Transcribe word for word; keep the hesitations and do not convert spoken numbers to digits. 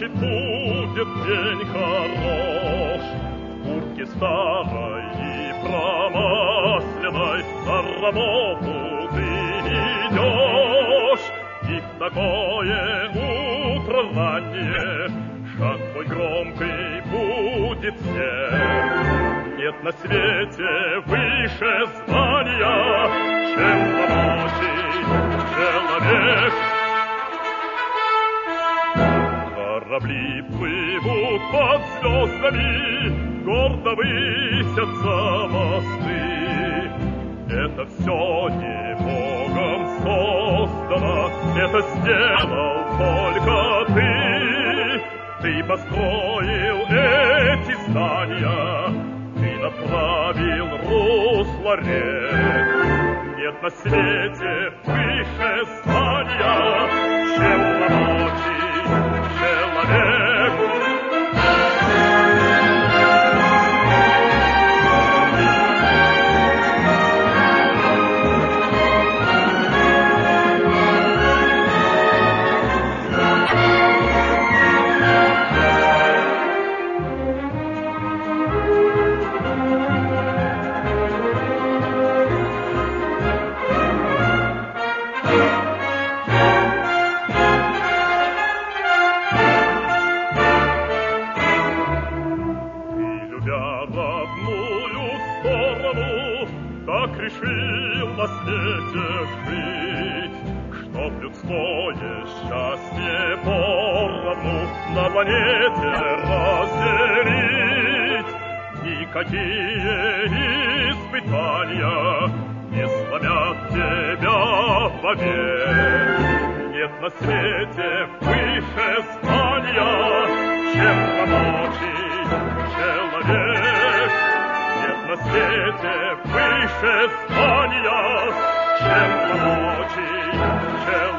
значит, будет день хорош. В куртке старой и промасленной на работу ты идешь. И в такое утро раннее шаг твой громкий будет всех. Нет на свете выше звания, чем рабочий человек. Корабли плывут под звездами, гордо высятся мосты. Это все не Богом создано, это сделал только ты. Ты построил эти здания, ты направил русло рек. Нет на свете выше звания, чем рабочий человек. Родную сторону так решил на свете жить, чтоб людское счастье поровну на планете разделить. Никакие испытания не сломят тебя вовек. Нет на свете выше звания, чем рабочий человек. Нет на свете выше звания, чем рабочий человек.